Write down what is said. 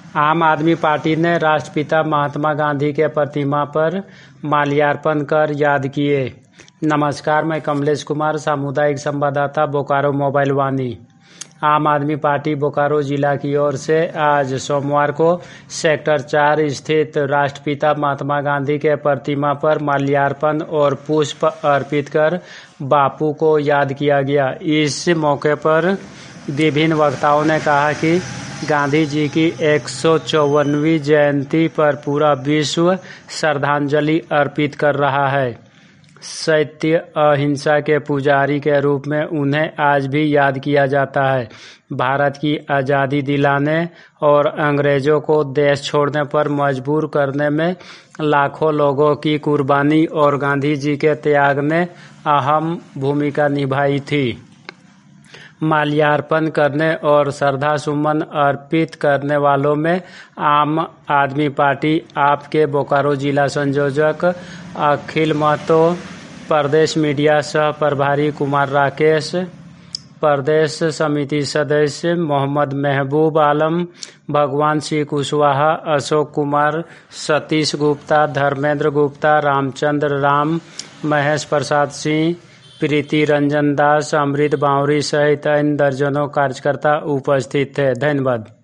आम आदमी पार्टी ने राष्ट्रपिता महात्मा गांधी के प्रतिमा पर माल्यार्पण कर याद किए। नमस्कार, मैं कमलेश कुमार, सामुदायिक संवाददाता, बोकारो मोबाइल वाणी। आम आदमी पार्टी बोकारो जिला की ओर से आज सोमवार को सेक्टर 4 स्थित राष्ट्रपिता महात्मा गांधी के प्रतिमा पर माल्यार्पण और पुष्प अर्पित कर बापू को याद किया गया। इस मौके पर विभिन्न वक्ताओं ने कहा कि गांधी जी की 154वीं जयंती पर पूरा विश्व श्रद्धांजलि अर्पित कर रहा है। सत्य अहिंसा के पुजारी के रूप में उन्हें आज भी याद किया जाता है। भारत की आज़ादी दिलाने और अंग्रेजों को देश छोड़ने पर मजबूर करने में लाखों लोगों की कुर्बानी और गांधी जी के त्याग ने अहम भूमिका निभाई थी। माल्यार्पण करने और श्रद्धा सुमन अर्पित करने वालों में आम आदमी पार्टी आप के बोकारो जिला संयोजक अखिल महतो, प्रदेश मीडिया सह प्रभारी कुमार राकेश, प्रदेश समिति सदस्य मोहम्मद महबूब आलम, भगवान सिंह कुशवाहा, अशोक कुमार, सतीश गुप्ता, धर्मेंद्र गुप्ता, रामचंद्र राम, महेश प्रसाद सिंह, प्रीति रंजन दास, अमृत बावरी सहित अन्य दर्जनों कार्यकर्ता उपस्थित थे। धन्यवाद।